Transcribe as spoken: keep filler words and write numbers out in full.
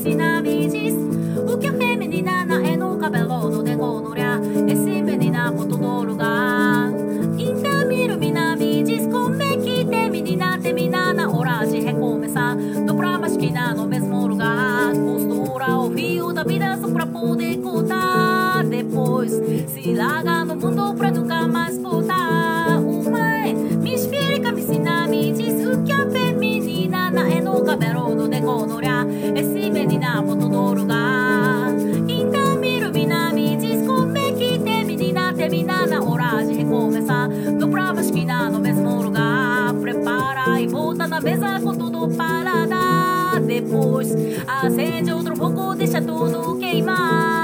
piscina me diz o que a feminina é no cabelo do degonoria. Esse menina ponto do lugar. Então ilumina me diz como é que tem menina, termina na hora de recomeçar. Dobra a esquina no mesmo lugar. Costura o fio da vida só pra poder contar. Depois se larga no mundo pra nunca mais voltar. O mãe me explica, me ensina, me diz o que a feminina é no cabelo do degonoria. Esse menina ponto do lugar. Então me ilumina, me diz como é que tem menina, termina na hora de recomeçar. Dobra a esquina no mesmo lugar. Prepara e volta na mesa com tudo parada. Depois acende outro fogo, deixa tudo queimar.